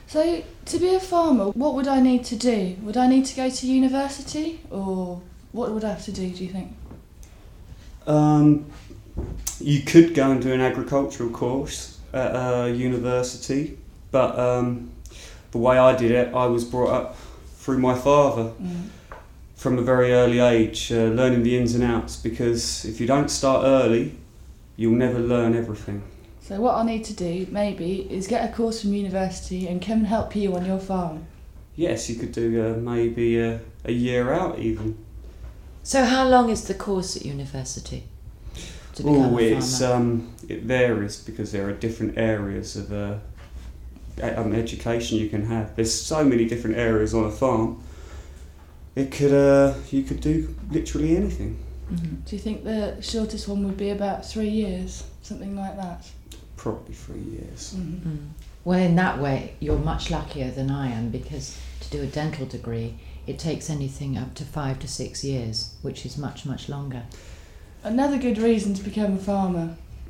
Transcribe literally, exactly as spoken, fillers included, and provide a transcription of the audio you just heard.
So, to be a farmer, what would I need to do? Would I need to go to university, or what would I have to do, do you think? Um, you could go and do an agricultural course at a university, but um, the way I did it, I was brought up through my father Mm. from a very early age, uh, learning the ins and outs, because if you don't start early, you'll never learn everything. So what I need to do, maybe, is get a course from university and come and help you on your farm. Yes, you could do uh, maybe a, a year out even. So how long is the course at university to become Oh, a farmer? it's um, it varies because there are different areas of uh, um, education you can have. There's so many different areas on a farm. It could uh, you could do literally anything. Mm-hmm. Do you think the shortest one would be about three years, something like that? Probably three years. Mm-hmm. Mm. Well, in that way, you're much luckier than I am, because to do a dental degree, it takes anything up to five to six years, which is much, much longer. Another good reason to become a farmer.